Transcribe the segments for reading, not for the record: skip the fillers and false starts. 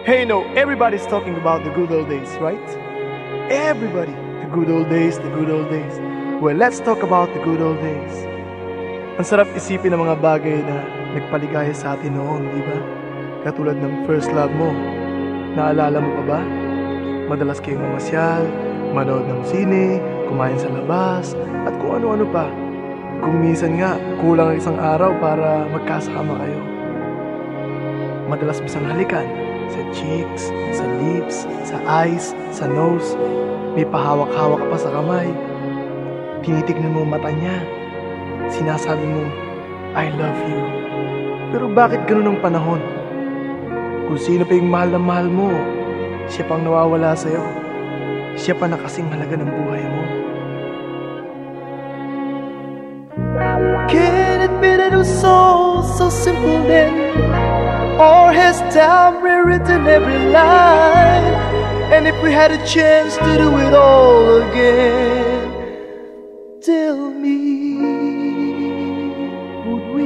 Hey, no, everybody's talking about the good old days, right? Everybody, the good old days, the good old days. Well, let's talk about the good old days. Ang sarap isipin ng mga bagay na nagpaligaya sa atin noon, di ba? Katulad ng first love mo. Naalala mo pa ba? Madalas kayong mamasyal, manood ng sine, kumain sa labas, at kung ano-ano pa. Kung minsan nga, kulang ang isang araw para magkasama kayo. Madalas bisang halikan. Sa cheeks, sa lips, sa eyes, sa nose. May pahawak-hawak pa sa kamay. Tinitignan mo mata niya. Sinasabi mo, I love you. Pero bakit ganun ang panahon? Kung sino pa yung mahal na mahal mo, siya pang nawawala sa'yo. Siya pa na kasing halaga ng buhay mo. Can it be that it was so simple then? Or has time rewritten every line? And if we had a chance to do it all again, tell me, would we?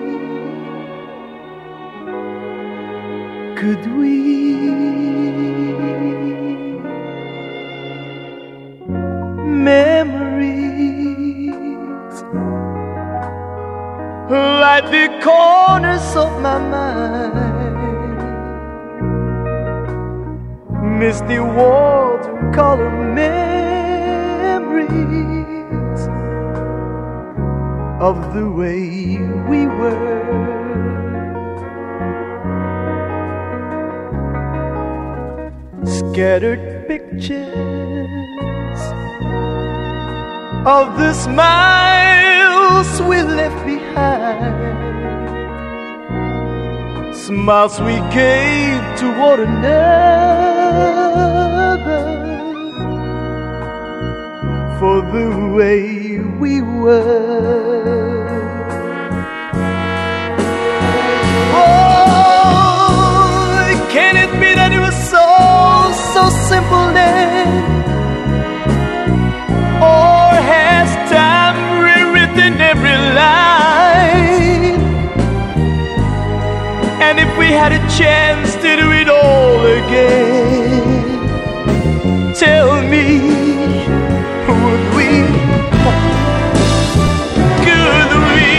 Could we? Memories like the corners of my mind, misty watercolor memories of the way we were. Scattered pictures of the smiles we left behind, smiles we gave to one another for the way we were. Oh, can it be that it was so simple then? Or has time rewritten every line? And if we had a chance to do it all again, tell me, would we? Could we?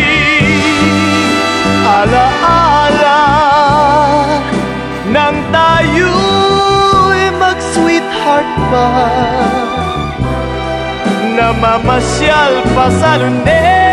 Ala-ala nang tayo'y mag-sweetheart pa, namamasyal pa sa lunes.